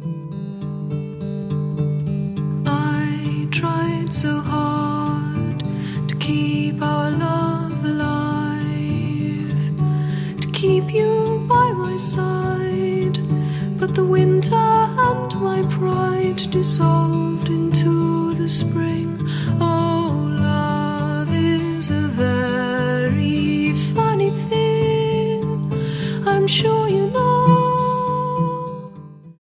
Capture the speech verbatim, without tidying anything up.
I tried so hard to keep our love alive, to keep you by my side, but the winter and my pride dissolved into the spring. Oh, love is a very funny thing. I'm sure you